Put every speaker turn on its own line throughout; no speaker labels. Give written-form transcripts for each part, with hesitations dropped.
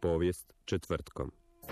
Povijest četvrtkom.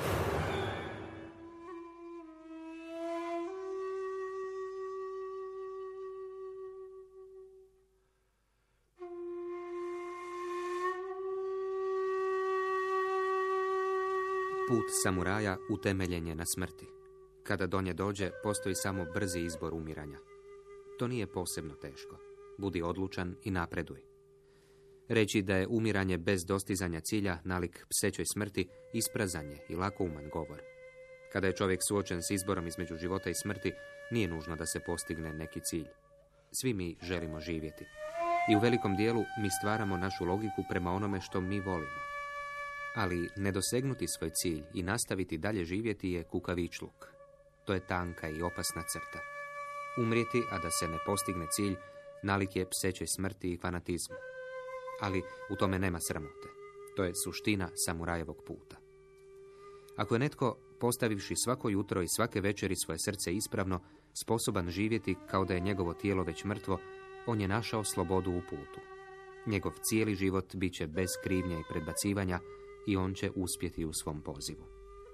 Put samuraja utemeljen je na smrti. Kada do nje dođe, postoji samo brzi izbor umiranja. To nije posebno teško. Budi odlučan i napreduj. Reći da je umiranje bez dostizanja cilja nalik psećoj smrti isprazan je i lakouman govor. Kada je čovjek suočen s izborom između života i smrti, nije nužno da se postigne neki cilj. Svi mi želimo živjeti. I u velikom dijelu mi stvaramo našu logiku prema onome što mi volimo. Ali ne dosegnuti svoj cilj i nastaviti dalje živjeti je kukavičluk. To je tanka i opasna crta. Umrijeti, a da se ne postigne cilj, nalik je psećoj smrti i fanatizmu. Ali u tome nema sramote. To je suština samurajevog puta. Ako je netko, postavivši svako jutro i svake večeri svoje srce ispravno, sposoban živjeti kao da je njegovo tijelo već mrtvo, on je našao slobodu u putu. Njegov cijeli život bit će bez krivnje i predbacivanja i on će uspjeti u svom pozivu.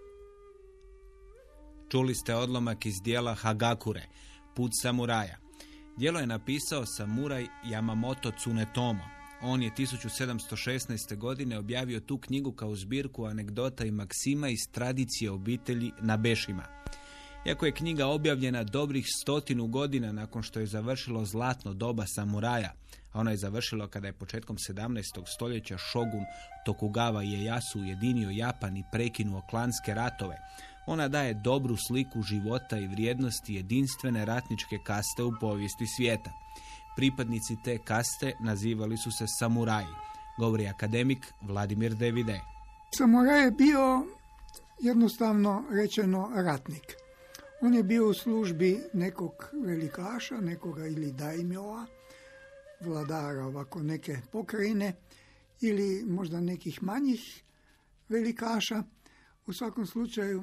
Čuli ste odlomak iz dijela Hagakure, Put samuraja. Djelo je napisao samuraj Yamamoto Tsunetomo. On je 1716. godine objavio tu knjigu kao zbirku anegdota i maksima iz tradicije obitelji Nabešima. Iako je knjiga objavljena dobrih 100 godina nakon što je završilo zlatno doba samuraja, a ona je završila kada je početkom 17. stoljeća šogun Tokugawa Ieyasu ujedinio Japan i prekinuo klanske ratove, ona daje dobru sliku života i vrijednosti jedinstvene ratničke kaste u povijesti svijeta. Pripadnici te kaste nazivali su se samuraji, govori akademik Vladimir Devide.
Samuraj je bio jednostavno rečeno ratnik. On je bio u službi nekog velikaša, nekoga ili daimjoa, vladara ovako neke pokrajine ili možda nekih manjih velikaša. U svakom slučaju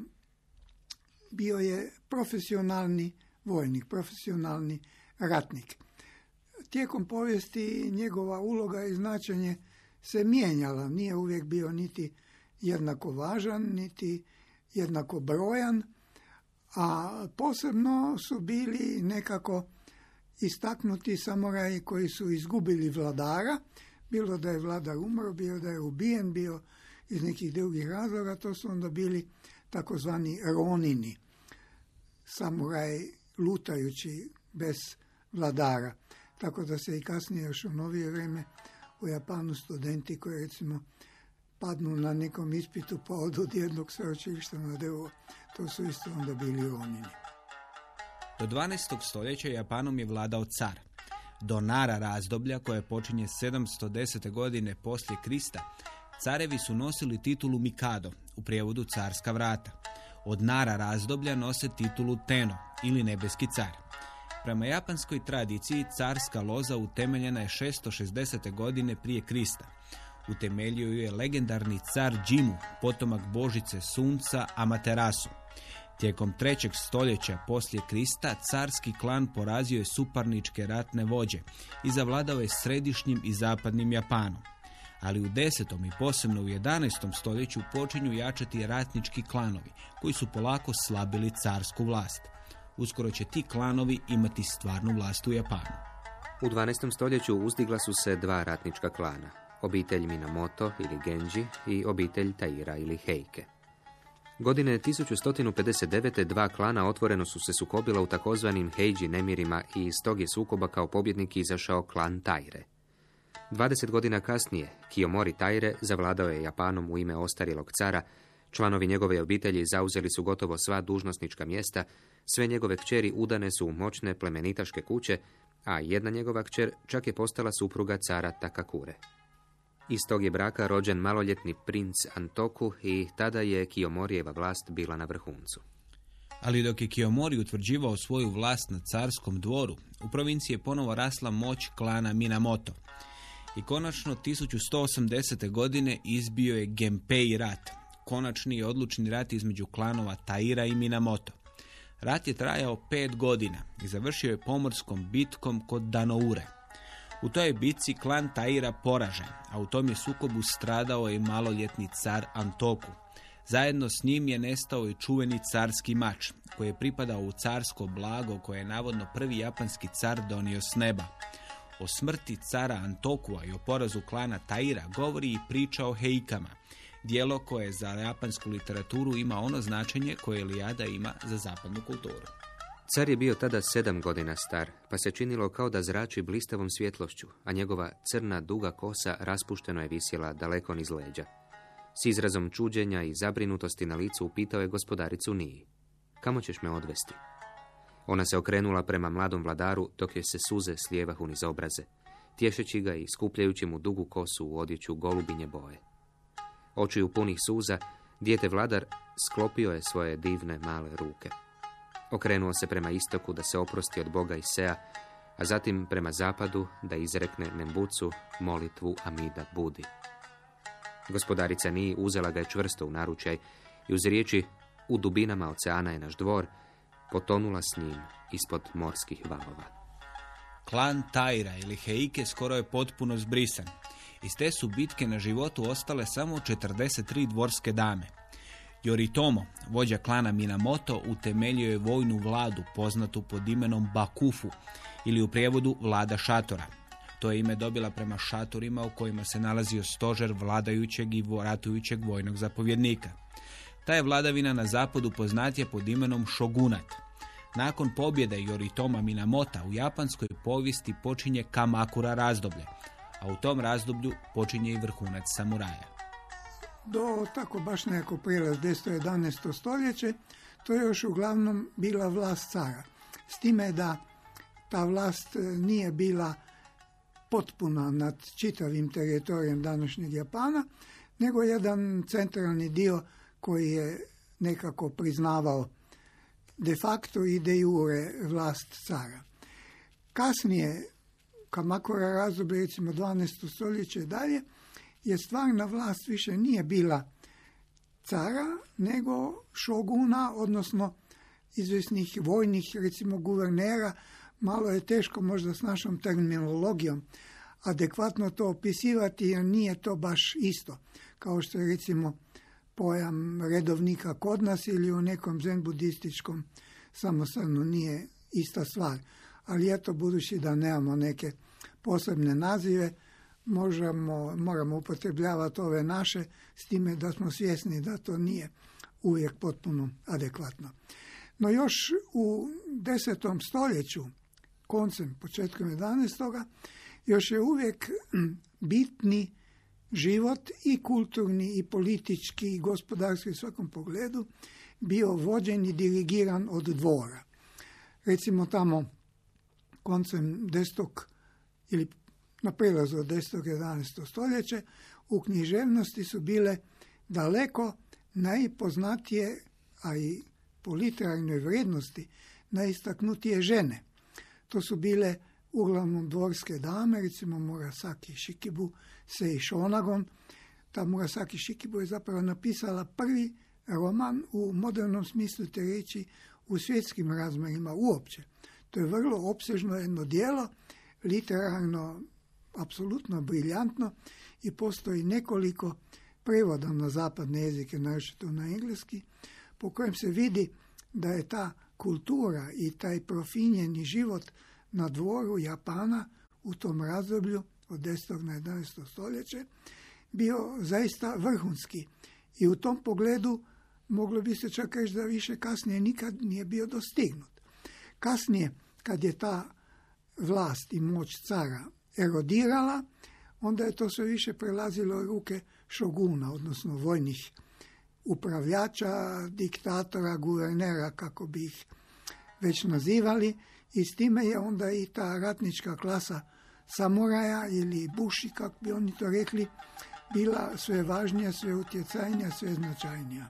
bio je profesionalni vojnik, profesionalni ratnik. Tijekom povijesti njegova uloga i značenje se mijenjala. Nije uvijek bio niti jednako važan, niti jednako brojan, a posebno su bili nekako istaknuti samuraji koji su izgubili vladara, bilo da je vladar umro, bilo da je ubijen, bio iz nekih drugih razloga, to su onda bili takozvani ronini, samuraji lutajući bez vladara. Tako da se i kasnije još u novije vrijeme u Japanu studenti koji recimo padnu na nekom ispitu pa odu od jednog sveučilišta na drugo, to su isto onda bili ronini.
Do 12. stoljeća Japanom je vladao car. Do Nara razdoblja, koje počinje 710. godine poslije Krista, carevi su nosili titulu Mikado, u prijevodu carska vrata. Od Nara razdoblja nose titulu Teno ili nebeski car. Prema japanskoj tradiciji carska loza utemeljena je 660. godine prije Krista. Utemeljio ju je legendarni car Džimu, potomak božice sunca Amaterasu. Tijekom 3. stoljeća poslije Krista carski klan porazio je suparničke ratne vođe i zavladao je središnjim i zapadnim Japanom. Ali u 10. i posebno u 11. stoljeću počinju jačati ratnički klanovi koji su polako slabili carsku vlast. Uskoro će ti klanovi imati stvarnu vlast u Japanu.
U 12. stoljeću uzdigla su se dva ratnička klana, obitelj Minamoto ili Genji i obitelj Taira ili Heike. Godine 1159. dva klana otvoreno su se sukobila u takozvanim Heiji nemirima i iz tog je sukoba kao pobjednik izašao klan Taire. 20 godina kasnije Kiyomori Taire zavladao je Japanom u ime ostarjelog cara. Članovi njegove obitelji zauzeli su gotovo sva dužnosnička mjesta, sve njegove kćeri udane su u moćne plemenitaške kuće, a jedna njegova kćer čak je postala supruga cara Takakure. Iz tog je braka rođen maloljetni princ Antoku i tada je Kiyomorijeva vlast bila na vrhuncu.
Ali dok je Kiyomori utvrđivao svoju vlast na carskom dvoru, u provinciji je ponovo rasla moć klana Minamoto. I konačno 1180. godine izbio je Genpei rat, konačni i odlučni rat između klanova Taira i Minamoto. Rat je trajao 5 godina i završio je pomorskom bitkom kod Danoure. U toj je bitci klan Taira poražen, a u tom je sukobu stradao i maloljetni car Antoku. Zajedno s njim je nestao i čuveni carski mač, koji je pripadao u carsko blago koje je navodno prvi japanski car donio s neba. O smrti cara Antokua i o porazu klana Taira govori i priča o Heikama, dijelo koje za japansku literaturu ima ono značenje koje Ilijada ima za zapadnu kulturu.
Car je bio tada 7 godina star, pa se činilo kao da zrači blistavom svjetlošću, a njegova crna duga kosa raspušteno je visjela daleko niz leđa. S izrazom čuđenja i zabrinutosti na licu upitao je gospodaricu Nii: "Kamo ćeš me odvesti?" Ona se okrenula prema mladom vladaru, dok joj se suze slijevahu niz obraze, tješeći ga i skupljajući mu dugu kosu u odjeću golubinje boje. Očiju punih suza, dijete vladar sklopio je svoje divne male ruke. Okrenuo se prema istoku da se oprosti od Boga Isea, a zatim prema zapadu da izrekne Nembucu molitvu Amida Budi. Gospodarica Nii uzela ga je čvrsto u naručaj i uz riječi "U dubinama oceana je naš dvor" potonula s njim ispod morskih valova.
Klan Taira ili Heike skoro je potpuno zbrisan. Iz te su bitke na životu ostale samo 43 dvorske dame. Yoritomo, vođa klana Minamoto, utemeljio je vojnu vladu poznatu pod imenom Bakufu ili u prijevodu vlada šatora. To je ime dobila prema šatorima u kojima se nalazio stožer vladajućeg i ratujućeg vojnog zapovjednika. Ta je vladavina na zapadu poznatija pod imenom šogunat. Nakon pobjede Yoritoma Minamota u japanskoj povijesti počinje Kamakura razdoblje, a u tom razdoblju počinje i vrhunac samuraja.
Do tako baš neko prijelaz 10-11. stoljeće, to je još uglavnom bila vlast cara. S time da ta vlast nije bila potpuna nad čitavim teritorijem današnjeg Japana, nego jedan centralni dio koji je nekako priznavao de facto i de jure vlast cara. Kasnije, Kamakura razdoblje, recimo 12. stoljeće i dalje, je stvarna vlast više nije bila cara, nego šoguna, odnosno izvjesnih vojnih, recimo guvernera. Malo je teško možda s našom terminologijom adekvatno to opisivati, jer nije to baš isto. Kao što je recimo pojam redovnika kod nas ili u nekom zen-budističkom samostanu nije ista stvar. Ali eto, budući da nemamo neke posebne nazive, moramo upotrebljavati ove naše, s time da smo svjesni da to nije uvijek potpuno adekvatno. No još u 10. stoljeću, koncem, početkom 11. još je uvijek bitni život i kulturni i politički i gospodarski u svakom pogledu bio vođen i dirigiran od dvora. Recimo tamo koncem 10. ili na prilazu od 10. 11. stoljeće u književnosti su bile daleko najpoznatije, a i po literarnoj vrijednosti najistaknutije žene. To su bile uglavnom dvorske dame, recimo Murasaki Shikibu, Sei Shonagon. Ta Murasaki Shikibu je zapravo napisala prvi roman u modernom smislu te riječi u svjetskim razmjerima uopće. To je vrlo opsežno jedno djelo, literarno apsolutno briljantno, i postoji nekoliko prevoda na zapadne jezike, naročito na engleski, po kojem se vidi da je ta kultura i taj profinjeni život na dvoru Japana u tom razdoblju od 10. na 11. stoljeće bio zaista vrhunski. I u tom pogledu moglo bi se čak reći da više kasnije nikad nije bio dostignut. Kasnije, kad je ta vlast i moć cara erodirala, onda je to sve više prelazilo u ruke šoguna, odnosno vojnih upravljača, diktatora, guvernera, kako bi ih već nazivali, i s time je onda i ta ratnička klasa samuraja ili buši, kako bi oni to rekli, bila sve važnija, sve utjecajnija, sve značajnija.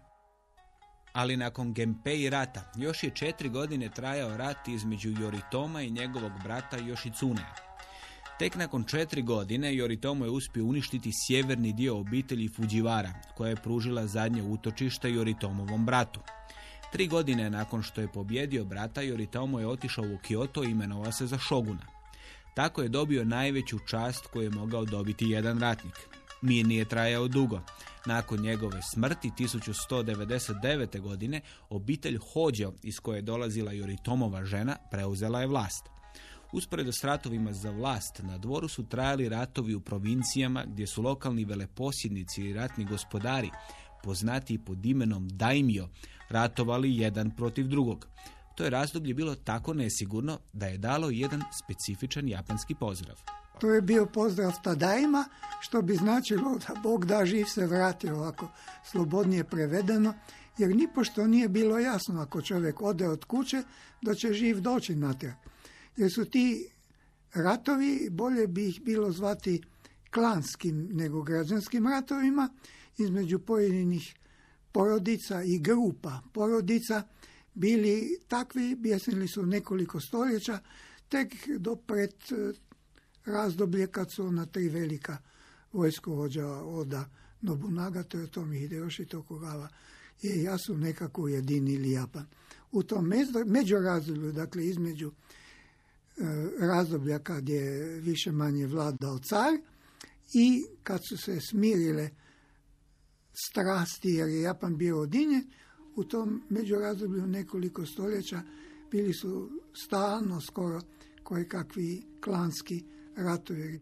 Ali nakon Genpei rata još je 4 godine trajao rat između Yoritoma i njegovog brata Yoshitsunea. Tek nakon 4 godine Yoritomo je uspio uništiti sjeverni dio obitelji Fujiwara, koja je pružila zadnje utočište Yoritomovom bratu. 3 godine nakon što je pobjedio brata, Yoritomo je otišao u Kyoto i imenovao se za šoguna. Tako je dobio najveću čast koju je mogao dobiti jedan ratnik. Mir nije trajao dugo. Nakon njegove smrti 1199. godine obitelj Hođo, iz koje je dolazila Joritomova žena, preuzela je vlast. Usporedo s ratovima za vlast, na dvoru su trajali ratovi u provincijama gdje su lokalni veleposjednici i ratni gospodari, poznatiji pod imenom daimjo, ratovali jedan protiv drugog. To je razdoblje bilo tako nesigurno da je dalo jedan specifičan japanski pozdrav.
To je bio pozdrav Tadaima, što bi značilo da Bog da, živ se vrati, ovako slobodnije prevedeno, jer nipošto nije bilo jasno ako čovjek ode od kuće da će živ doći natrag. Jer su ti ratovi, bolje bi ih bilo zvati klanskim nego građanskim ratovima, između pojedinih porodica i grupa porodica, bili takvi, bjesnili su nekoliko stoljeća, tek do pred razdoblje kad su ona tri velika vojskovođa Oda Nobunaga, Toyotomi Hideyoshi Tokugawa i Ieyasu nekako ujedinili Japan. U tom međurazdoblju, dakle između razdoblja kad je više manje vladao car i kad su se smirile strasti jer je Japan bio ujedinjen, u tom međurazdoblju nekoliko stoljeća bili su stalno skoro kojekakvi klanski ratovi.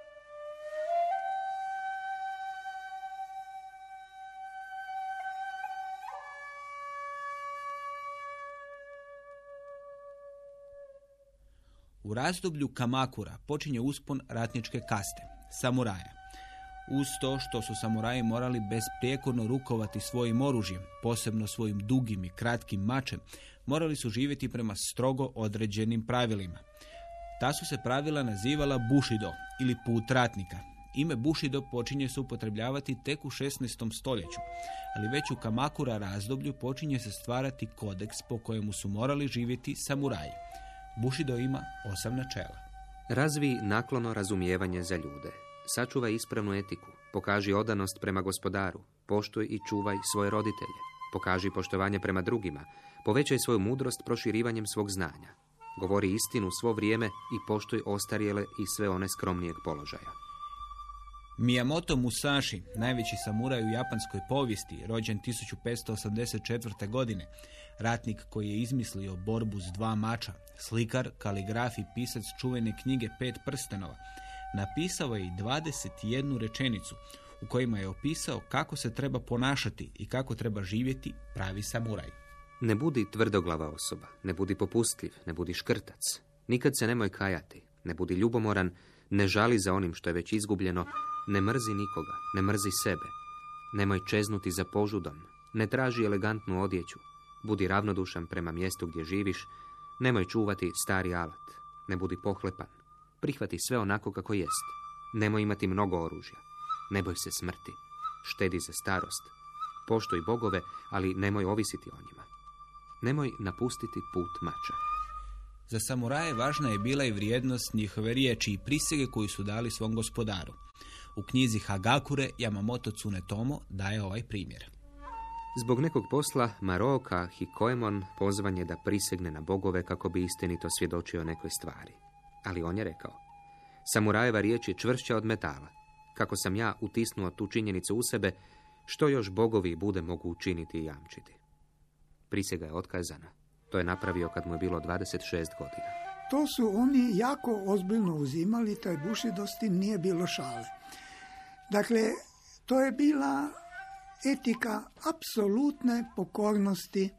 U razdoblju Kamakura počinje uspon ratničke kaste, samuraja. Uz to što su samuraji morali besprijekorno rukovati svojim oružjem, posebno svojim dugim i kratkim mačem, morali su živjeti prema strogo određenim pravilima. Ta su se pravila nazivala Bushido ili put ratnika. Ime Bushido počinje se upotrebljavati tek u 16. stoljeću, ali već u Kamakura razdoblju počinje se stvarati kodeks po kojemu su morali živjeti samuraji. Bushido ima 8 načela.
Razvi naklono razumijevanje za ljude. Sačuvaj ispravnu etiku. Pokaži odanost prema gospodaru. Poštuj i čuvaj svoje roditelje. Pokaži poštovanje prema drugima. Povećaj svoju mudrost proširivanjem svog znanja. Govori istinu svo vrijeme i poštuj ostarjele i sve one skromnijeg položaja.
Miyamoto Musashi, najveći samuraj u japanskoj povijesti, rođen 1584. godine, ratnik koji je izmislio borbu s dva mača, slikar, kaligraf i pisac čuvene knjige 5 prstenova, napisao je i 21 rečenicu u kojima je opisao kako se treba ponašati i kako treba živjeti pravi samuraj.
Ne budi tvrdoglava osoba, ne budi popustljiv, ne budi škrtac. Nikad se nemoj kajati, ne budi ljubomoran, ne žali za onim što je već izgubljeno, ne mrzi nikoga, ne mrzi sebe. Nemoj čeznuti za požudom, ne traži elegantnu odjeću, budi ravnodušan prema mjestu gdje živiš, nemoj čuvati stari alat, ne budi pohlepan, prihvati sve onako kako jest, nemoj imati mnogo oružja, ne boj se smrti, štedi za starost, poštuj bogove, ali nemoj ovisiti o njima. Nemoj napustiti put mača.
Za samuraje važna je bila i vrijednost njihove riječi i prisege koju su dali svom gospodaru. U knjizi Hagakure Yamamoto Tsunetomo daje ovaj primjer.
Zbog nekog posla Maroka Hikoemon pozvan je da prisegne na bogove kako bi istinito svjedočio nekoj stvari. Ali on je rekao, samurajeva riječ je čvršća od metala. Kako sam ja utisnuo tu činjenicu u sebe, što još bogovi bude mogu učiniti i jamčiti. Prisega je otkazana. To je napravio kad mu je bilo 26 godina.
To su oni jako ozbiljno uzimali, taj Bushido, s tim nije bilo šale. Dakle, to je bila etika apsolutne pokornosti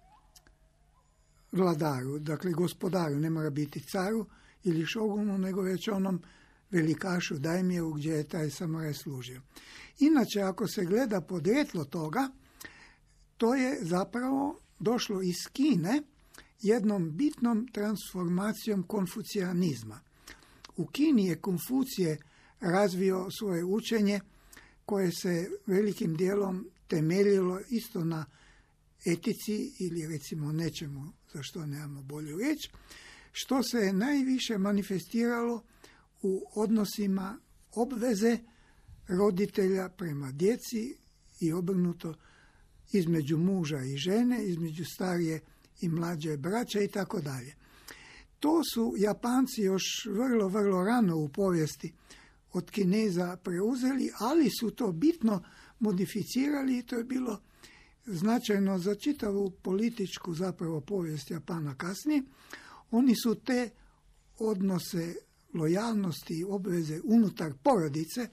vladaru, dakle gospodaru, ne mora biti caru ili šogunu, nego već onom velikašu daimjevu gdje je taj samuraj služio. Inače, ako se gleda podrijetlo toga, to je zapravo došlo iz Kine jednom bitnom transformacijom konfucijanizma. U Kini je Konfucije razvio svoje učenje koje se velikim dijelom temeljilo isto na etici ili recimo nečemu za što nemamo bolju riječ, što se je najviše manifestiralo u odnosima obveze roditelja prema djeci i obrnuto između muža i žene, između starije i mlađe braće i tako dalje. To su Japanci još vrlo, vrlo rano u povijesti od Kineza preuzeli, ali su to bitno modificirali i to je bilo značajno za čitavu političku zapravo povijest Japana kasnije. Oni su te odnose lojalnosti i obveze unutar porodice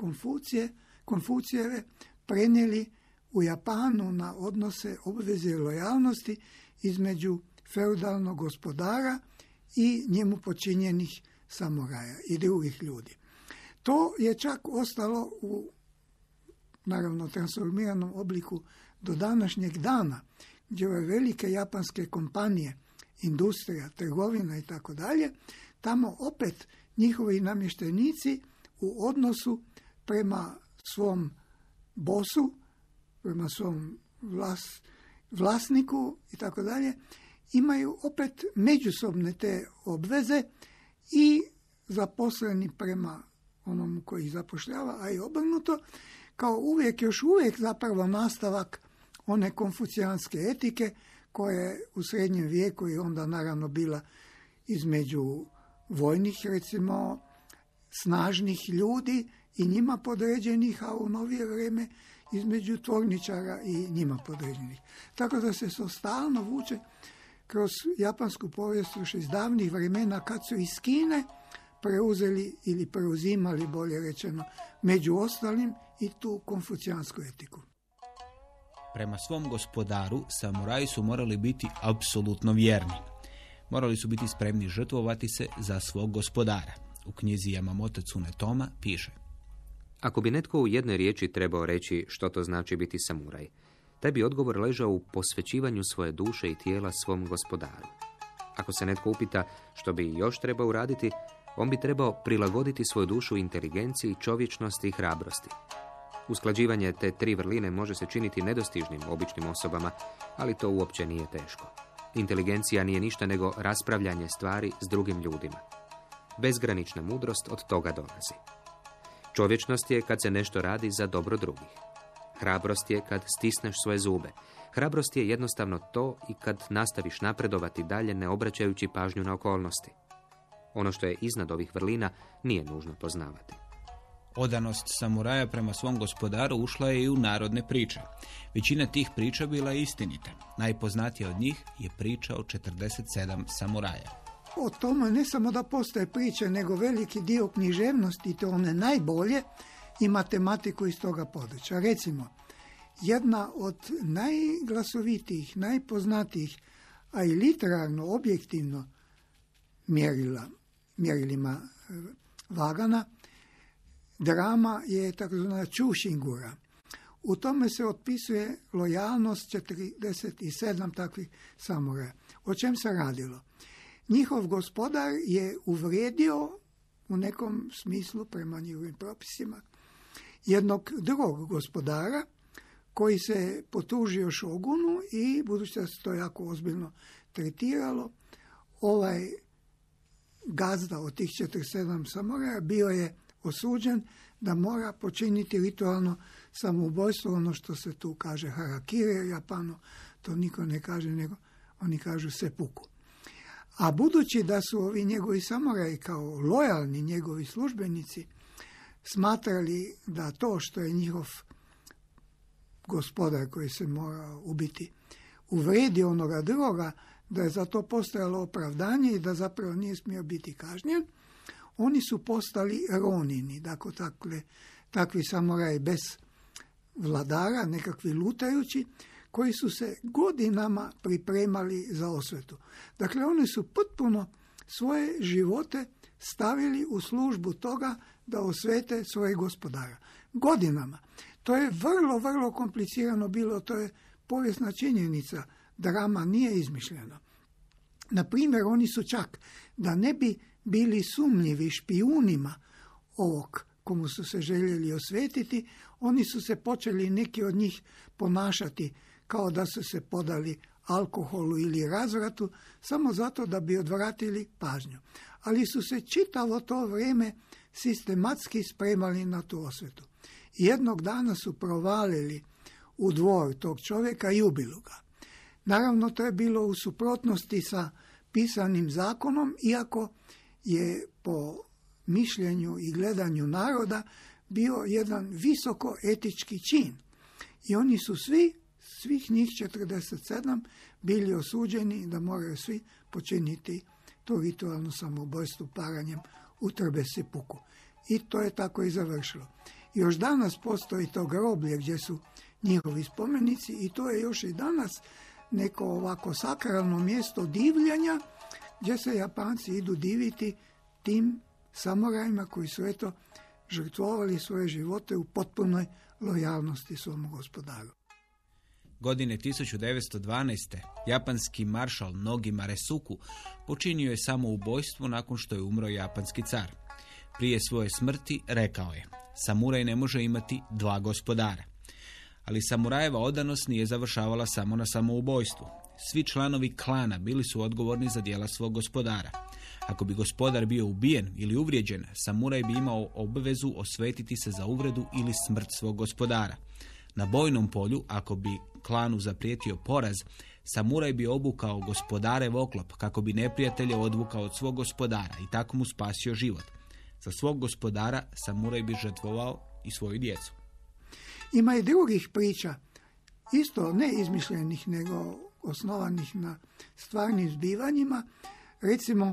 Konfucijeve prenijeli u Japanu na odnose obveze i lojalnosti između feudalnog gospodara i njemu počinjenih samuraja i drugih ljudi. To je čak ostalo u, naravno, transformiranom obliku do današnjeg dana, gdje ove velike japanske kompanije, industrija, trgovina i tako dalje, tamo opet njihovi namještenici u odnosu prema svom bosu, prema svom vlasniku i tako dalje, imaju opet međusobne te obveze i zaposleni prema onom koji ih zapošljava, a i obrnuto, kao uvijek, još uvijek zapravo nastavak one konfucijanske etike koja je u srednjem vijeku i onda naravno bila između vojnih, recimo, snažnih ljudi i njima podređenih, a u novije vrijeme između tvorničara i njima podređenih. Tako da se to stalno vuče kroz japansku povijest još iz davnih vremena kad su iz Kine preuzeli ili preuzimali, bolje rečeno, među ostalim i tu konfucijansku etiku.
Prema svom gospodaru samuraji su morali biti apsolutno vjerni. Morali su biti spremni žrtvovati se za svog gospodara. U knjizi Yamamoto Tsunetoma piše:
Ako bi netko u jednoj riječi trebao reći što to znači biti samuraj, taj bi odgovor ležao u posvećivanju svoje duše i tijela svom gospodaru. Ako se netko upita što bi još trebao uraditi, on bi trebao prilagoditi svoju dušu inteligenciji, čovječnosti i hrabrosti. Usklađivanje te tri vrline može se činiti nedostižnim običnim osobama, ali to uopće nije teško. Inteligencija nije ništa nego raspravljanje stvari s drugim ljudima. Bezgranična mudrost od toga dolazi. Čovječnost je kad se nešto radi za dobro drugih. Hrabrost je kad stisneš svoje zube. Hrabrost je jednostavno to i kad nastaviš napredovati dalje ne obraćajući pažnju na okolnosti. Ono što je iznad ovih vrlina nije nužno poznavati.
Odanost samuraja prema svom gospodaru ušla je i u narodne priče. Većina tih priča bila je istinita. Najpoznatija od njih je priča o 47 samuraja.
O tome ne samo da postoje priče, nego veliki dio književnosti, to one najbolje, i matematiku iz toga područja. Recimo, jedna od najglasovitijih, najpoznatijih, a i literarno, objektivno mjerilima Vagana, drama je takozvana Čušingura. U tome se otpisuje lojalnost 47 takvih samuraja. O čem se radilo? Njihov gospodar je uvrijedio u nekom smislu, prema njihovim propisima, jednog drugog gospodara koji se potužio šogunu i, budući da se to jako ozbiljno tretiralo, ovaj gazda od tih 47 samuraja bio je osuđen da mora počiniti ritualno samoubojstvo, ono što se tu kaže harakiri, Japanu to niko ne kaže, nego oni kažu seppuku. A budući da su ovi njegovi samuraji kao lojalni njegovi službenici smatrali da to što je njihov gospodar koji se mora ubiti uvredio onoga drugoga, da je za to postojalo opravdanje i da zapravo nije smio biti kažnjen, oni su postali ronini, dakle takvi samuraji bez vladara, nekakvi lutajući, koji su se godinama pripremali za osvetu. Dakle, oni su potpuno svoje živote stavili u službu toga da osvete svoje gospodara. Godinama. To je vrlo, vrlo komplicirano bilo, to je povijesna činjenica. Drama nije izmišljena. Na primjer, oni su čak, da ne bi bili sumnjivi špijunima ovog komu su se željeli osvetiti, oni su se počeli neki od njih ponašati kao da su se podali alkoholu ili razvratu, samo zato da bi odvratili pažnju. Ali su se čitavo to vrijeme sistematski spremali na tu osvetu. Jednog dana su provalili u dvor tog čovjeka i ubili ga. Naravno, to je bilo u suprotnosti sa pisanim zakonom, iako je po mišljenju i gledanju naroda bio jedan visoko etički čin. I oni su svih njih 47 bili osuđeni da moraju svi počiniti to ritualno samoubojstvo paranjem utrbe sepuku. I to je tako i završilo. Još danas postoji to groblje gdje su njihovi spomenici i to je još i danas neko ovako sakralno mjesto divljanja gdje se Japanci idu diviti tim samurajima koji su žrtvovali svoje živote u potpunoj lojalnosti svom gospodaru.
Godine 1912. japanski maršal Nogi Maresuku počinio je samoubojstvo nakon što je umro japanski car. Prije svoje smrti rekao je: samuraj ne može imati dva gospodara. Ali samurajeva odanost nije završavala samo na samoubojstvu. Svi članovi klana bili su odgovorni za djela svog gospodara. Ako bi gospodar bio ubijen ili uvrijeđen, samuraj bi imao obvezu osvetiti se za uvredu ili smrt svog gospodara. Na bojnom polju, ako bi klanu zaprijetio poraz, samuraj bi obukao gospodarev oklop kako bi neprijatelje odvukao od svog gospodara i tako mu spasio život. Za svog gospodara samuraj bi žrtvovao i svoju djecu.
Ima i drugih priča, isto ne izmišljenih, nego osnovanih na stvarnim zbivanjima. Recimo,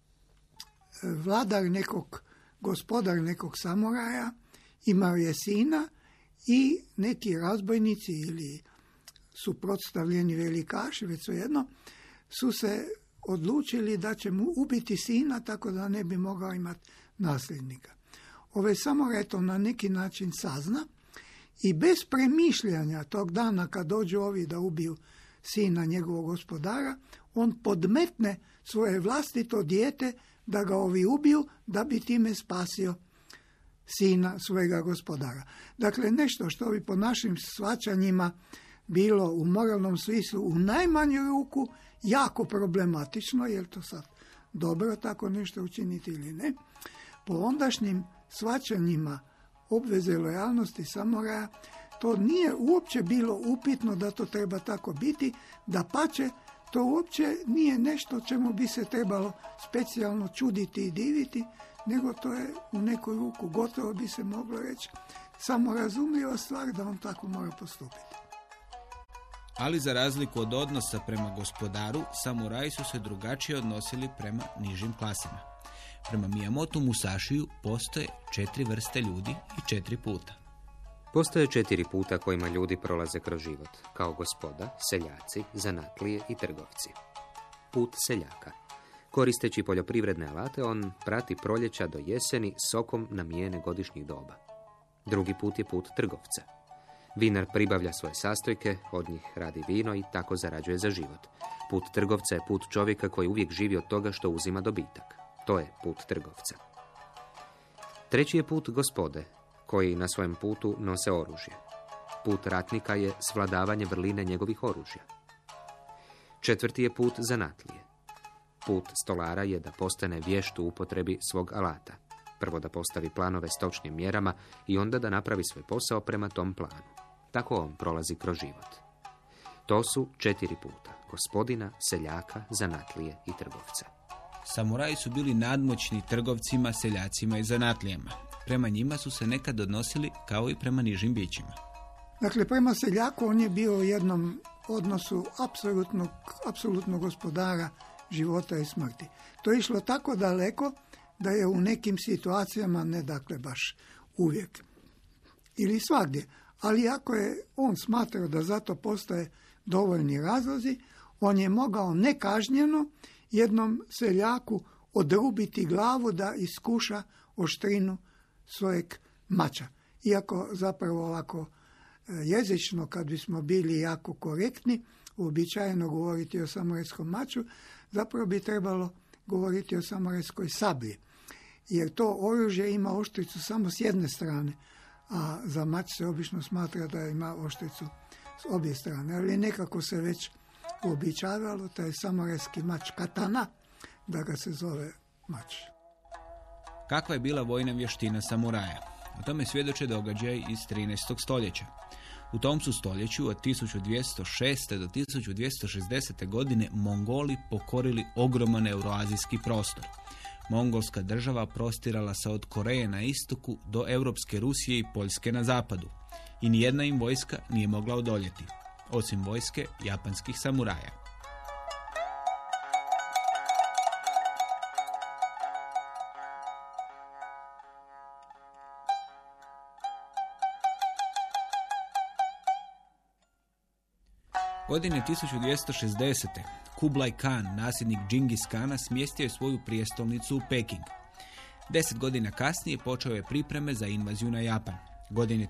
gospodar nekog samuraja imao je sina i neki razbojnici ili suprotstavljeni velikaši, već svejedno, su se odlučili da će mu ubiti sina tako da ne bi mogao imati nasljednika. Samuraj to na neki način sazna i bez premišljanja tog dana kad dođu ovi da ubiju sina njegovog gospodara, on podmetne svoje vlastito dijete da ga ovi ubiju, da bi time spasio sina svojega gospodara. Dakle, nešto što bi po našim shvaćanjima bilo u moralnom smislu u najmanju ruku jako problematično, je li to sad dobro tako nešto učiniti ili ne, po ondašnjim shvaćanjima obveze lojalnosti samuraja, to nije uopće bilo upitno da to treba tako biti, dapače, to uopće nije nešto čemu bi se trebalo specijalno čuditi i diviti, nego to je u neku ruku, gotovo bi se moglo reći, samorazumljiva stvar da on tako mora postupiti.
Ali za razliku od odnosa prema gospodaru, samuraji su se drugačije odnosili prema nižim klasama. Prema Miyamoto Musashiju postoje 4 vrste ljudi i 4 puta.
Postoje 4 puta kojima ljudi prolaze kroz život, kao gospoda, seljaci, zanatlije i trgovci. Put seljaka. Koristeći poljoprivredne alate, on prati proljeća do jeseni sokom na mijene godišnjih doba. Drugi put je put trgovca. Vinar pribavlja svoje sastojke, od njih radi vino i tako zarađuje za život. Put trgovca je put čovjeka koji uvijek živi od toga što uzima dobitak. To je put trgovca. Treći je put gospode, koji na svojem putu nose oružje. Put ratnika je svladavanje vrline njegovih oružja. Četvrti je put zanatlije. Put stolara je da postane vješt u upotrebi svog alata. Prvo da postavi planove s točnim mjerama i onda da napravi svoj posao prema tom planu. Tako on prolazi kroz život. To su 4 puta: gospodina, seljaka, zanatlije i trgovca.
Samuraji su bili nadmoćni trgovcima, seljacima i zanatlijama. Prema njima su se nekad odnosili kao i prema nižim bićima.
Dakle, prema seljaku on je bio u jednom odnosu apsolutnog gospodara života i smrti. To je išlo tako daleko da je u nekim situacijama, ne dakle baš uvijek ili svagdje, ali ako je on smatrao da zato postoje dovoljni razlozi, on je mogao nekažnjeno jednom seljaku odrubiti glavu da iskuša oštrinu svojeg mača. Iako zapravo ovako jezično, kad bismo bili jako korektni, uobičajeno govoriti o samurajskom maču, zapravo bi trebalo govoriti o samurajskoj sablji. Jer to oružje ima oštricu samo s jedne strane, a za mač se obično smatra da ima oštricu s obje strane. Ali nekako se već uobičavalo taj samurajski mač katana, da ga se zove mač.
Kakva je bila vojna vještina samuraja? O tome svjedoče događaj iz 13. stoljeća. U tom su stoljeću od 1206. do 1260. godine Mongoli pokorili ogroman euroazijski prostor. Mongolska država prostirala se od Koreje na istoku do europske Rusije i Poljske na zapadu. I nijedna im vojska nije mogla odoljeti, osim vojske japanskih samuraja. Godine 1260. Kublai Khan, nasljednik Džingis Kana, smjestio je svoju prijestolnicu u Peking. 10 godina kasnije počeo je pripreme za invaziju na Japan. Godine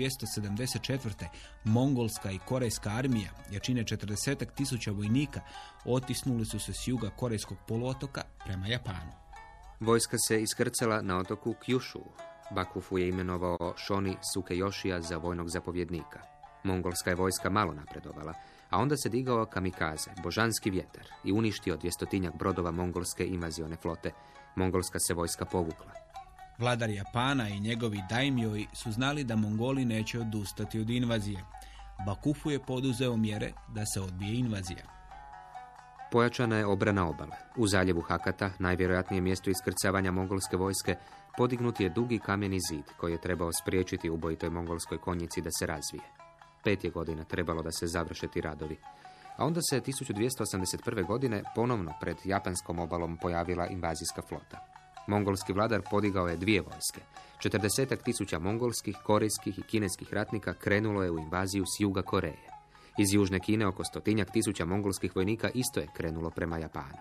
1274. mongolska i korejska armija, jačine 40.000 vojnika, otisnuli su se s juga korejskog poluotoka prema Japanu.
Vojska se iskrcala na otoku Kyushu. Bakufu je imenovao Shoni Sukeyoshija za vojnog zapovjednika. Mongolska je vojska malo napredovala, a onda se digao kamikaze, božanski vjetar, i uništio 200 brodova mongolske invazione flote. Mongolska se vojska povukla.
Vladar Japana i njegovi daimjoi su znali da Mongoli neće odustati od invazije. Bakufu je poduzeo mjere da se odbije invazija.
Pojačana je obrana obale. U zaljevu Hakata, najvjerojatnije mjesto iskrcavanja mongolske vojske, podignut je dugi kameni zid koji je trebao spriječiti ubojitoj mongolskoj konjici da se razvije. 5 je godina trebalo da se završe ti radovi. A onda se 1281. godine ponovno pred japanskom obalom pojavila invazijska flota. Mongolski vladar podigao je 2 vojske. 40.000 mongolskih, korejskih i kineskih ratnika krenulo je u invaziju s juga Koreje. Iz južne Kine oko 100.000 mongolskih vojnika isto je krenulo prema Japanu.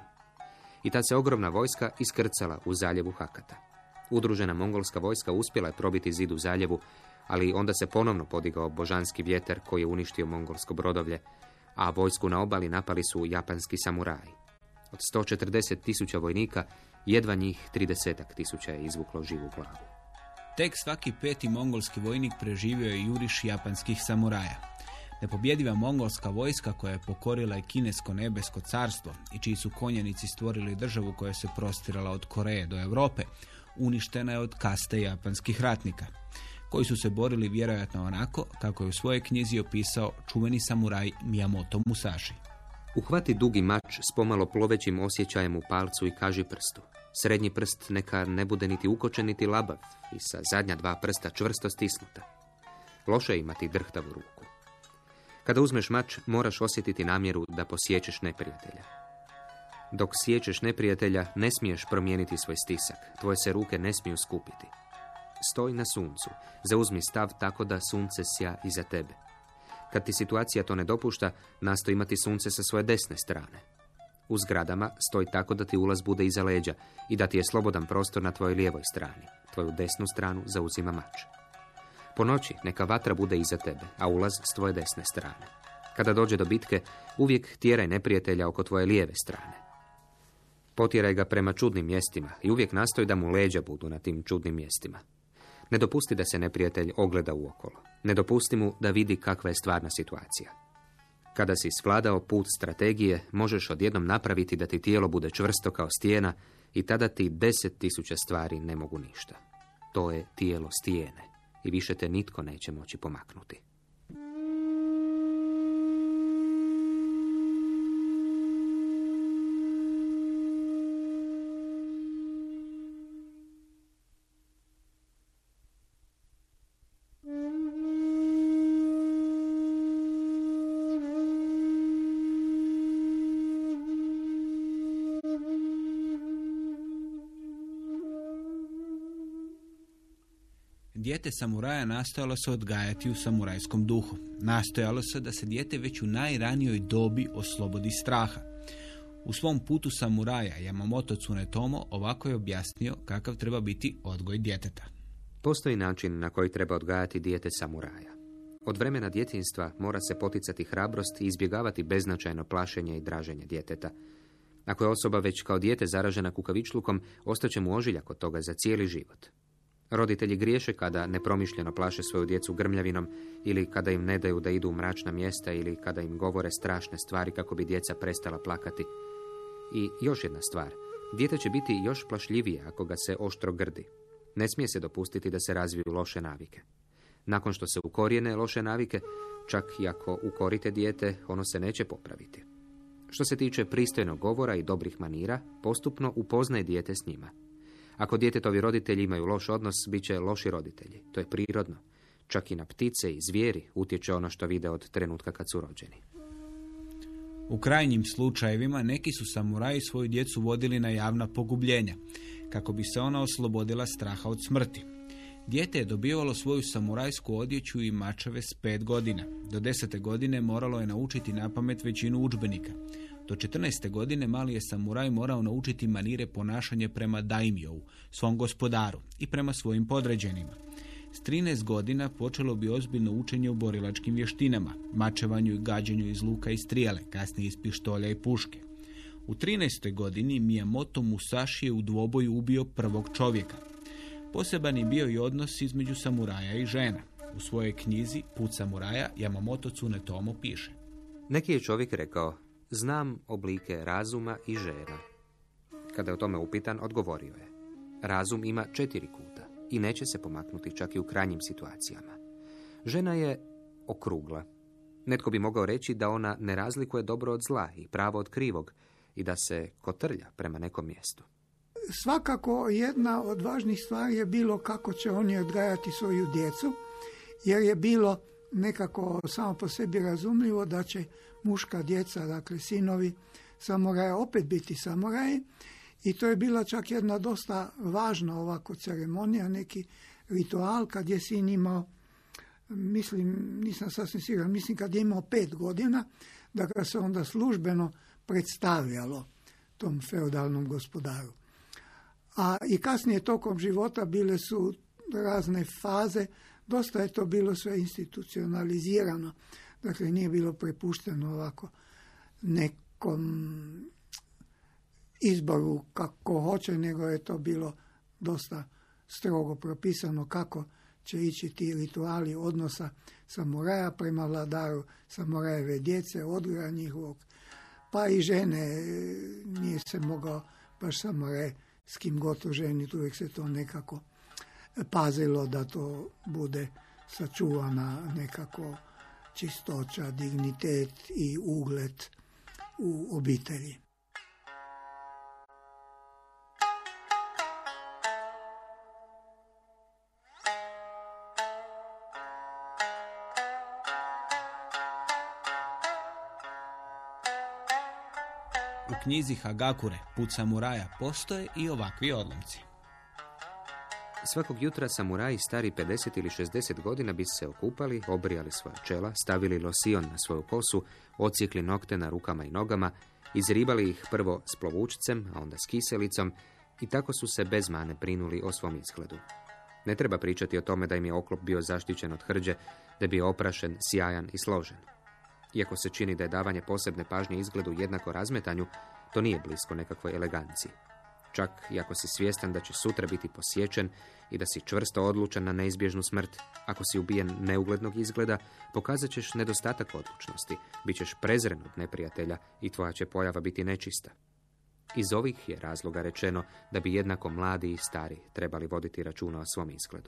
I tad se ogromna vojska iskrcala u zaljevu Hakata. Udružena mongolska vojska uspjela je probiti zid u zaljevu, ali onda se ponovno podigao božanski vjetar koji je uništio mongolsko brodovlje, a vojsku na obali napali su japanski samuraji. Od 140.000 vojnika, jedva njih 30.000 je izvuklo živu glavu.
Tek svaki 5. mongolski vojnik preživio je juriš japanskih samuraja. Nepobjediva mongolska vojska koja je pokorila i kinesko nebesko carstvo i čiji su konjanici stvorili državu koja se prostirala od Koreje do Europe, uništena je od kaste japanskih ratnika, koji su se borili vjerojatno onako kako je u svojoj knjizi opisao čuveni samuraj Miyamoto Musashi.
Uhvati dugi mač s pomalo plovećim osjećajem u palcu i kaži prstu. Srednji prst neka ne bude niti ukočen niti labav i sa zadnja 2 prsta čvrsto stisnuta. Loše je imati drhtavu ruku. Kada uzmeš mač, moraš osjetiti namjeru da posjećeš neprijatelja. Dok siječeš neprijatelja, ne smiješ promijeniti svoj stisak. Tvoje se ruke ne smiju skupiti. Stoj na suncu. Zauzmi stav tako da sunce sja iza tebe. Kad ti situacija to ne dopušta, nastoji imati sunce sa svoje desne strane. U zgradama stoj tako da ti ulaz bude iza leđa i da ti je slobodan prostor na tvojoj lijevoj strani. Tvoju desnu stranu zauzima mač. Po noći neka vatra bude iza tebe, a ulaz s tvoje desne strane. Kada dođe do bitke, uvijek tjeraj neprijatelja oko tvoje lijeve strane. Potjeraj ga prema čudnim mjestima i uvijek nastoj da mu leđa budu na tim čudnim mjestima. Ne dopusti da se neprijatelj ogleda uokolo. Ne dopusti mu da vidi kakva je stvarna situacija. Kada si svladao put strategije, možeš odjednom napraviti da ti tijelo bude čvrsto kao stijena i tada ti 10.000 stvari ne mogu ništa. To je tijelo stijene i više te nitko neće moći pomaknuti.
Dijete samuraja nastojalo se odgajati u samurajskom duhu. Nastojalo se da se dijete već u najranijoj dobi oslobodi straha. U svom putu samuraja Yamamoto Tsunetomo ovako je objasnio kakav treba biti odgoj djeteta.
Postoji način na koji treba odgajati dijete samuraja. Od vremena djetinjstva mora se poticati hrabrost i izbjegavati beznačajno plašenje i draženje djeteta. Ako je osoba već kao dijete zaražena kukavičlukom, ostaće mu ožiljak od toga za cijeli život. Roditelji griješe kada nepromišljeno plaše svoju djecu grmljavinom ili kada im ne daju da idu u mračna mjesta ili kada im govore strašne stvari kako bi djeca prestala plakati. I još jedna stvar. Dijete će biti još plašljivije ako ga se oštro grdi. Ne smije se dopustiti da se razviju loše navike. Nakon što se ukorijene loše navike, čak i ako ukorite dijete, ono se neće popraviti. Što se tiče pristojnog govora i dobrih manira, postupno upoznaje dijete s njima. Ako djetetovi roditelji imaju loš odnos, bit će loši roditelji. To je prirodno. Čak i na ptice i zvijeri utječe ono što vide od trenutka kad su rođeni.
U krajnjim slučajevima neki su samuraji svoju djecu vodili na javna pogubljenja, kako bi se ona oslobodila straha od smrti. Dijete je dobivalo svoju samurajsku odjeću i mačeve s 5 godina. Do 10. godine moralo je naučiti napamet većinu udžbenika. Do 14. godine mali je samuraj morao naučiti manire ponašanja prema daimjovu, svom gospodaru, i prema svojim podređenima. S 13 godina počelo bi ozbiljno učenje u borilačkim vještinama, mačevanju i gađanju iz luka i strijele, kasnije iz pištolja i puške. U 13. godini Miyamoto Musashi je u dvoboju ubio prvog čovjeka. Poseban je bio i odnos između samuraja i žena. U svojoj knjizi Put samuraja Yamamoto Tsunetomo piše:
Neki je čovjek rekao, znam oblike razuma i žena. Kada je o tome upitan, odgovorio je: razum ima 4 kuta i neće se pomaknuti čak i u krajnjim situacijama. Žena je okrugla. Netko bi mogao reći da ona ne razlikuje dobro od zla i pravo od krivog i da se kotrlja prema nekom mjestu.
Svakako jedna od važnih stvari je bilo kako će oni odgajati svoju djecu, jer je bilo nekako samo po sebi razumljivo da će muška djeca, dakle sinovi samuraja, opet biti samuraji, i to je bila čak jedna dosta važna ovako ceremonija, neki ritual kad je sin imao, mislim, nisam sasvim siguran, mislim kad je imao 5 godina, da ga se onda službeno predstavljalo tom feudalnom gospodaru. A i kasnije tokom života bile su razne faze, dosta je to bilo sve institucionalizirano, dakle nije bilo prepušteno ovako nekom izboru kako hoće, nego je to bilo dosta strogo propisano kako će ići ti rituali odnosa samuraja prema vladaru, samurajeve djece, odgoja njihovog, pa i žene, nije se mogao baš samuraj s kim god oženiti, uvijek se to nekako pazilo da to bude sačuvana nekako čistoća, dignitet i ugled u obitelji.
U knjizi Hagakure, Put samuraja, postoje i ovakvi odlomci.
Svakog jutra samuraji stari 50 ili 60 godina bi se okupali, obrijali svoja čela, stavili losion na svoju kosu, odsjekli nokte na rukama i nogama, izribali ih prvo s plovučcem, a onda s kiselicom, i tako su se bez mane brinuli o svom izgledu. Ne treba pričati o tome da im je oklop bio zaštićen od hrđe, da je bio oprašen, sjajan i složen. Iako se čini da je davanje posebne pažnje izgledu jednako razmetanju, to nije blisko nekakvoj eleganciji. Čak i ako si svjestan da će sutra biti posječen i da si čvrsto odlučan na neizbježnu smrt, ako si ubijen neuglednog izgleda, pokazat ćeš nedostatak odlučnosti, bit ćeš prezren od neprijatelja i tvoja će pojava biti nečista. Iz ovih je razloga rečeno da bi jednako mladi i stari trebali voditi računa o svom izgledu.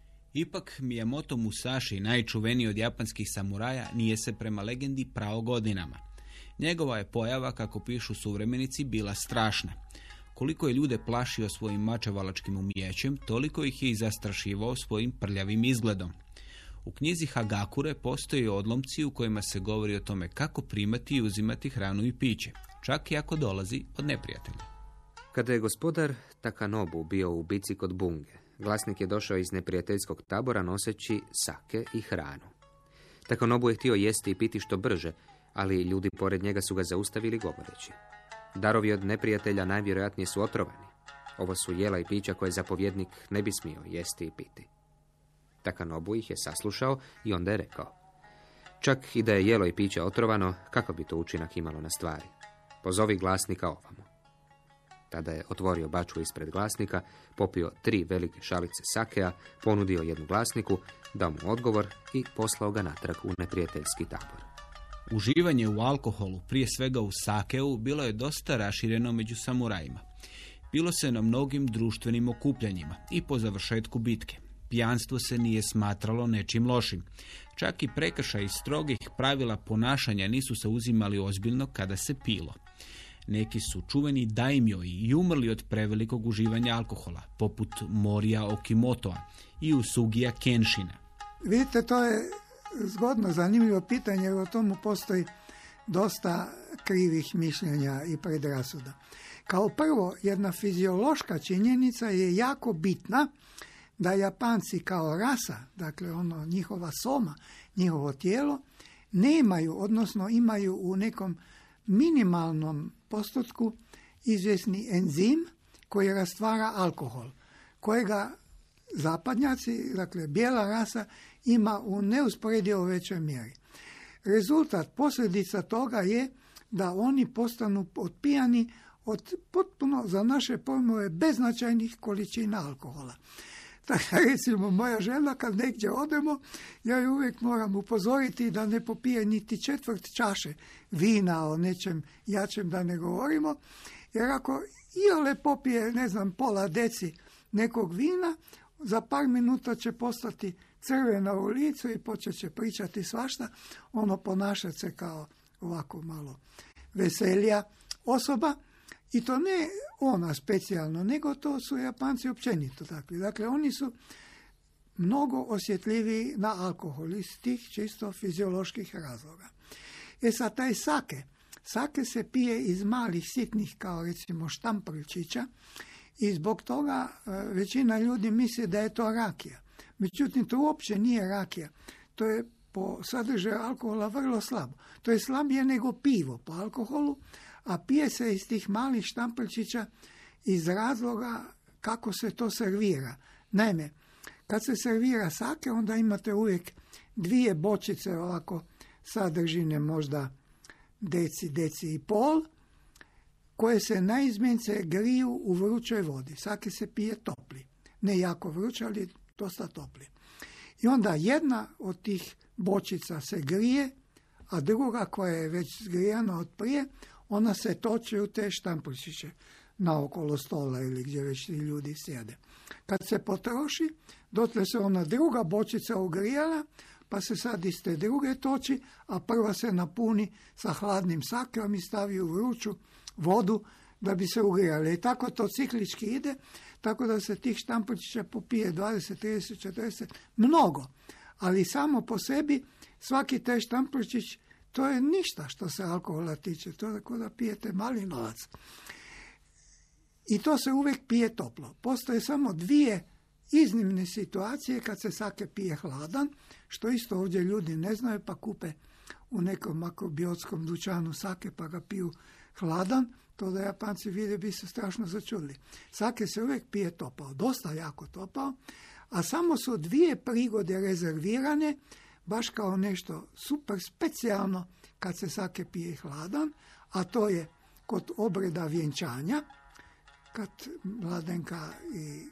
Ipak Miyamoto Musashi, najčuveniji od japanskih samuraja, nije se prema legendi prao godinama. Njegova je pojava, kako pišu suvremenici, bila strašna. Koliko je ljude plašio svojim mačevalačkim umijećem, toliko ih je i zastrašivao svojim prljavim izgledom. U knjizi Hagakure postoje odlomci u kojima se govori o tome kako primati i uzimati hranu i piće, čak i ako dolazi od neprijatelja.
Kada je gospodar Takanobu bio u bici kod Bunge, glasnik je došao iz neprijateljskog tabora noseći sake i hranu. Takanobu je htio jesti i piti što brže, ali ljudi pored njega su ga zaustavili govoreći: darovi od neprijatelja najvjerojatnije su otrovani. Ovo su jela i pića koje zapovjednik ne bi smio jesti i piti. Takanobu ih je saslušao i onda je rekao: čak i da je jelo i piće otrovano, kakav bi to učinak imalo na stvari? Pozovi glasnika ovamo. Tada je otvorio bačvu ispred glasnika, popio 3 velike šalice sakea, ponudio jednu glasniku, dao mu odgovor i poslao ga natrag u neprijateljski tabor.
Uživanje u alkoholu, prije svega u sakeu, bilo je dosta rašireno među samurajima. Bilo se na mnogim društvenim okupljanjima i po završetku bitke. pijanstvo se nije smatralo nečim lošim. Čak i prekršaji strogih pravila ponašanja nisu se uzimali ozbiljno kada se pilo. Neki su čuveni daimjoi i umrli od prevelikog uživanja alkohola, poput Morija Okimotoa i Usugija Kenshina.
Vidite, to je zgodno, zanimljivo pitanje, jer o tomu postoji dosta krivih mišljenja i predrasuda. Kao prvo, jedna fiziološka činjenica je jako bitna, da Japanci kao rasa, dakle njihova soma, njihovo tijelo, nemaju, odnosno imaju u nekom minimalnom postotku izvjesni enzim koji rastvara alkohol, kojega zapadnjaci, dakle bijela rasa, ima u neusporedivo većoj mjeri. Rezultat, posljedica toga je da oni postanu otpijani od potpuno za naše pojmove beznačajnih količina alkohola. Tako, recimo, moja žena kad negdje odemo, ja ju uvijek moram upozoriti da ne popije niti četvrt čaše vina, o nečem jačem da ne govorimo, jer ako iole popije, pola deci nekog vina, za par minuta će postati crvena u licu i počet će pričati svašta, ponašati se kao ovako malo veselija osoba. I to ne ona specijalno, nego to su Japanci općenito takvi. Dakle, oni su mnogo osjetljiviji na alkohol iz tih čisto fizioloških razloga. Sad taj sake se pije iz malih sitnih, kao recimo štamprlčića, i zbog toga većina ljudi misli da je to rakija. Međutim, to uopće nije rakija. To je po sadržaju alkohola vrlo slabo. To je slabije nego pivo po alkoholu, a pije se iz tih malih štamprlčića iz razloga kako se to servira. Naime, kad se servira sake, onda imate uvijek 2 bočice ovako sadržine, možda deci i pol, koje se naizmjence griju u vrućoj vodi. Sake se pije topli. Ne jako vruće, ali dosta topli. I onda jedna od tih bočica se grije, a druga koja je već zgrijana od prije, ona se toči u te štamprlčiće naokolo stola ili gdje već ti ljudi sjede. Kad se potroši, dotle se ona druga bočica ugrijala, pa se sad iz te druge toči, a prva se napuni sa hladnim sakeom i stavi u vruću vodu da bi se ugrijala. I tako to ciklički ide, tako da se tih štamprlčića popije 20, 30, 40, mnogo. Ali samo po sebi svaki taj štamprlčić, to je ništa što se alkohola tiče. To je kao da pijete mali novac. I to se uvijek pije toplo. Postoje samo 2 iznimne situacije kad se sake pije hladan, što isto ovdje ljudi ne znaju, pa kupe u nekom makrobiotskom dućanu sake pa ga piju hladan. To da Japanci vide bi se strašno začudili. Sake se uvijek pije topao, dosta jako topao, a samo su 2 prigode rezervirane, baš kao nešto super specijalno kad se sake pije hladan, a to je kod obreda vjenčanja, kad mladenka i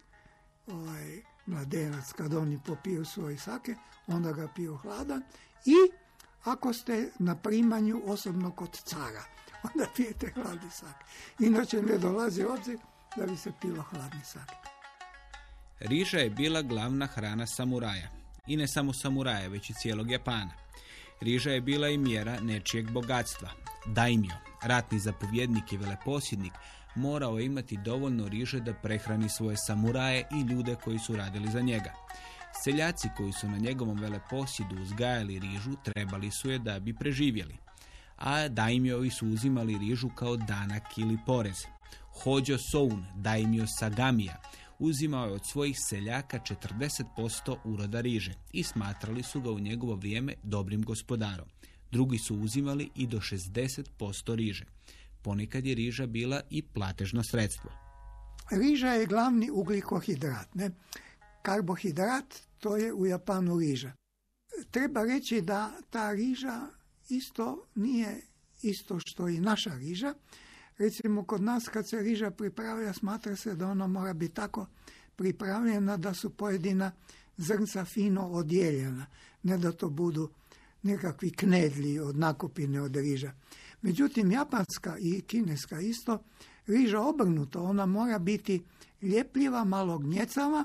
mladenac, kad oni popiju svoj sake, onda ga piju hladan, i ako ste na primanju osobno kod cara, onda pijete hladni sake. Inače ne dolazi obzir da bi se pilo hladni sake.
Riža je bila glavna hrana samuraja. I ne samo samuraja, već i cijelog Japana. Riža je bila i mjera nečijeg bogatstva. Daimyo, ratni zapovjednik i veleposjednik, morao je imati dovoljno riže da prehrani svoje samuraje i ljude koji su radili za njega. Seljaci koji su na njegovom veleposjedu uzgajali rižu trebali su je da bi preživjeli. A daimyovi su uzimali rižu kao danak ili porez. Hođo Soun, daimyo Sagamija, uzimao je od svojih seljaka 40% uroda riže i smatrali su ga u njegovo vrijeme dobrim gospodarom. Drugi su uzimali i do 60% riže. Ponekad je riža bila i platežno sredstvo.
Riža je glavni ugljikohidrat. Ne? Karbohidrat, to je u Japanu riža. Treba reći da ta riža isto nije isto što i naša riža. Recimo, kod nas kad se riža pripravlja, smatra se da ona mora biti tako pripravljena da su pojedina zrnca fino odijeljena, ne da to budu nekakvi knedli od nakupine od riža. Međutim, japanska i kineska isto, riža obrnuto, ona mora biti ljepljiva, malo gnjecava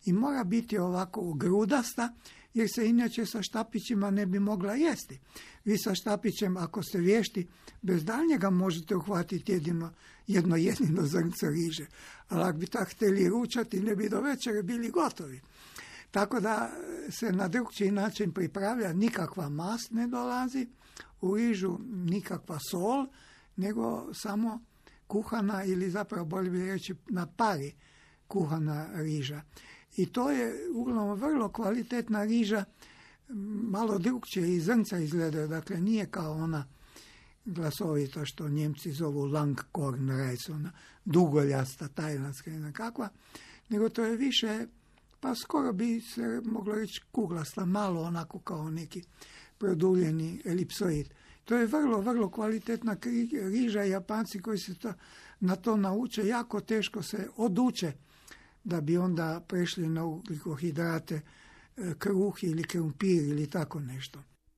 i mora biti ovako grudasta, jer se inače sa štapićima ne bi mogla jesti. Vi sa štapićem, ako ste vješti, bez daljnjega možete uhvatiti jedno jedino zrnce riže. Ali ako bi tako htjeli ručati, ne bi do večere bili gotovi. Tako da se na drugčiji način pripravlja, nikakva mast ne dolazi, u rižu nikakva sol, nego samo kuhana ili zapravo bolje bi reći na pari kuhana riža. I to je uglavnom vrlo kvalitetna riža, malo drugčije i zrnca izgledaju, dakle nije kao ona glasovita što Njemci zovu Langkorn rice, ona dugoljasta, tajlanska i nekakva, nego to je više, pa skoro bi se moglo reći kuglasta, malo onako kao neki produljeni elipsoid. To je vrlo, vrlo kvalitetna riža i Japanci koji se na to nauče, jako teško se oduče da bi onda prešli na ugljikohidrate, kruh ili krumpir ili tako nešto.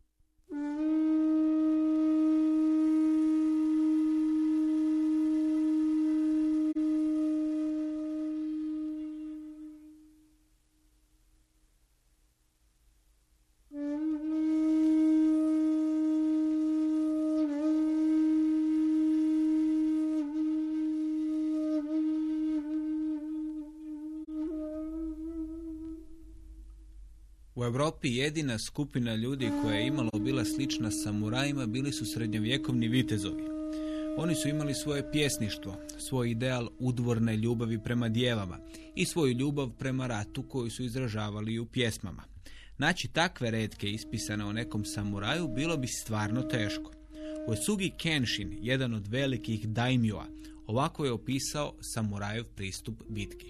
U Europi jedina skupina ljudi koja je imala bila slična samurajima bili su srednjovjekovni vitezovi. Oni su imali svoje pjesništvo, svoj ideal udvorne ljubavi prema djevama i svoju ljubav prema ratu koju su izražavali i u pjesmama. Naći takve retke ispisane o nekom samuraju bilo bi stvarno teško. Uesugi Kenshin, jedan od velikih daimjoa, ovako je opisao samurajev pristup bitki.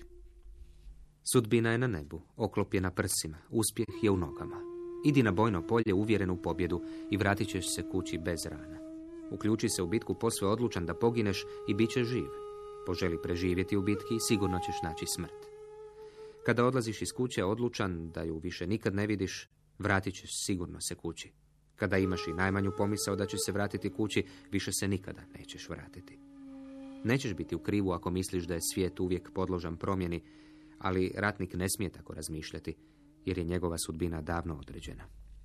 Sudbina je na nebu, oklop je na prsima, uspjeh je u nogama. Idi na bojno polje uvjeren u pobjedu i vratit ćeš se kući bez rana. Uključi se u bitku posve odlučan da pogineš i bit ćeš živ. Poželi preživjeti u bitki i sigurno ćeš naći smrt. Kada odlaziš iz kuće odlučan da ju više nikad ne vidiš, vratit ćeš sigurno se kući. Kada imaš i najmanju pomisao da će se vratiti kući, više se nikada nećeš vratiti. Nećeš biti u krivu ako misliš da je svijet uvijek podložan promjeni, ali ratnik ne smije tako razmišljati, jer je njegova sudbina davno određena.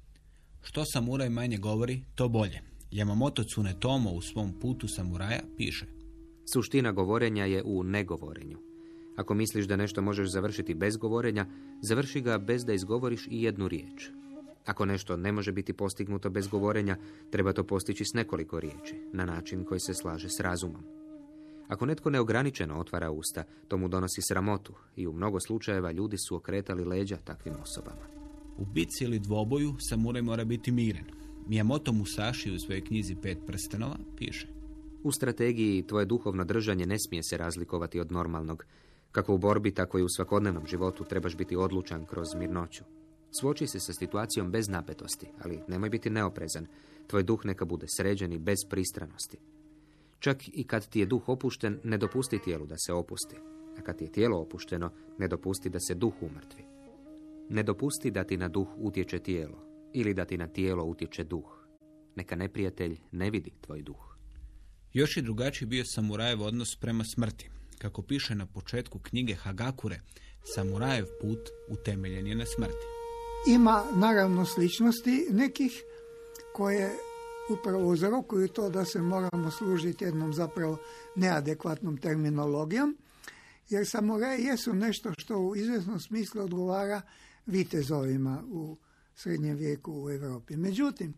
Što samuraj manje govori, to bolje. Yamamoto Tsunetomo u svom Putu samuraja piše:
Suština govorenja je u negovorenju. Ako misliš da nešto možeš završiti bez govorenja, završi ga bez da izgovoriš i jednu riječ. Ako nešto ne može biti postignuto bez govorenja, treba to postići s nekoliko riječi, na način koji se slaže s razumom. Ako netko neograničeno otvara usta, to mu donosi sramotu i u mnogo slučajeva ljudi su okretali leđa takvim osobama.
U bitci ili dvoboju samuraj mora biti miren. Miyamoto Musashi u svojoj knjizi 5 prstenova piše:
U strategiji tvoje duhovno držanje ne smije se razlikovati od normalnog. Kako u borbi, tako i u svakodnevnom životu trebaš biti odlučan kroz mirnoću. Suoči se sa situacijom bez napetosti, ali nemoj biti neoprezan. Tvoj duh neka bude sređen i bez pristranosti. Čak i kad ti je duh opušten, ne dopusti tijelu da se opusti. A kad ti je tijelo opušteno, ne dopusti da se duh umrtvi. Ne dopusti da ti na duh utječe tijelo, ili da ti na tijelo utječe duh. Neka neprijatelj ne vidi tvoj duh.
Još je drugačiji bio samurajev odnos prema smrti. Kako piše na početku knjige Hagakure, samurajev put utemeljen je na smrti.
Ima naravno sličnosti nekih koje upravo uzrokuju to da se moramo služiti jednom zapravo neadekvatnom terminologijom, jer samuraji jesu nešto što u izvjesnom smislu odgovara vitezovima u srednjem vijeku u Europi. Međutim,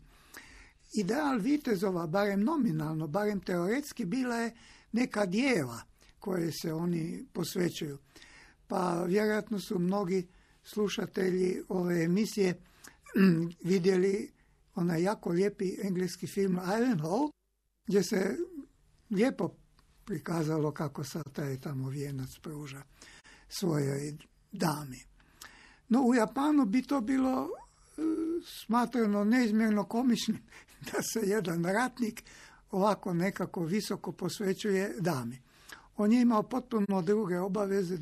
ideal vitezova, barem nominalno, barem teoretski, bila je neka djeva koje se oni posvećuju. Pa vjerojatno su mnogi slušatelji ove emisije vidjeli onaj jako lijepi engleski film Ivanhoe, gdje se lijepo prikazalo kako sad taj tamo vijenac pruža svojoj dami. No u Japanu bi to bilo smatrano neizmjerno komičnim da se jedan ratnik ovako nekako visoko posvećuje dami. On je imao potpuno druge obaveze,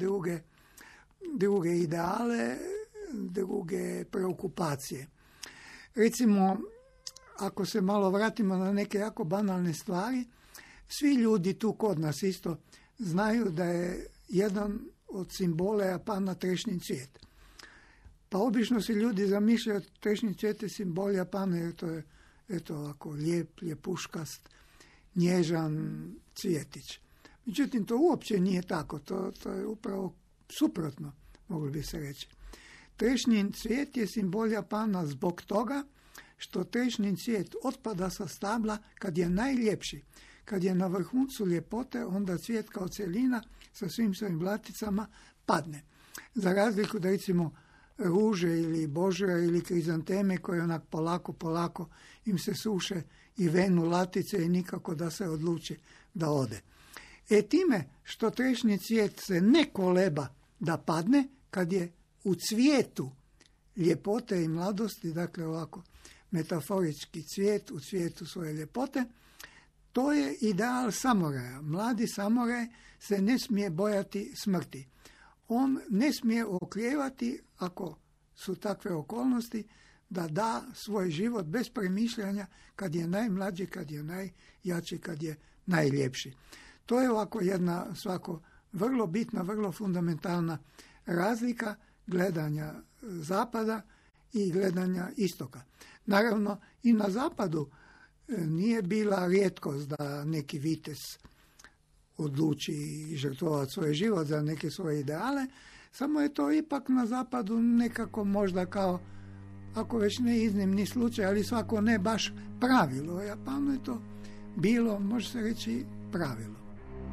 druge ideale, druge preokupacije. Recimo, ako se malo vratimo na neke jako banalne stvari, svi ljudi tu kod nas isto znaju da je jedan od simbola Japana trešnjin cvijet. Pa obično se ljudi zamišljaju trešnjin cvijet je simbol Japana, jer to je eto ovako lijep, lijepuškast, nježan cvjetić. Međutim, to uopće nije tako, to je upravo suprotno, mogli bi se reći. Trešnjin cvijet je simbol Japana zbog toga što trešnjin cvijet otpada sa stabla kad je najljepši. Kad je na vrhuncu ljepote, onda cvijet kao cjelina sa svim svojim blaticama padne. Za razliku da recimo ruže ili božura ili krizanteme koje onak polako im se suše i venu latice i nikako da se odluči da ode. Time što trešnji cvijet se ne koleba da padne, kad je u cvijetu ljepote i mladosti, dakle ovako metaforički cvijet u cvijetu svoje ljepote, to je ideal samuraja. Mladi samuraj se ne smije bojati smrti. On ne smije oklijevati, ako su takve okolnosti, da da svoj život bez premišljanja kad je najmlađi, kad je najjači, kad je najljepši. To je ovako jedna svako vrlo bitna, vrlo fundamentalna razlika gledanja zapada i gledanja istoka. Naravno, i na zapadu nije bila rijetkost da neki vitez odluči žrtvovati svoj život za neke svoje ideale, samo je to ipak na zapadu nekako možda kao, ako već ne iznimni slučaj, ali svako ne baš pravilo. U Japanu je to bilo, može se reći, pravilo.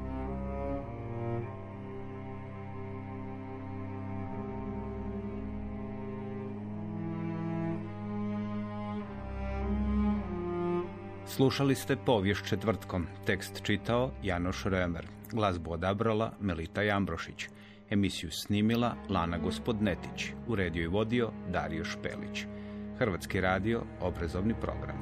Slušali ste Povijest četvrtkom. Tekst čitao Janoš Römer. Glazbu odabrala Melita Jambrošić. Emisiju snimila Lana Gospodnetić. Uredio i vodio Dario Špelić. Hrvatski radio, obrazovni program.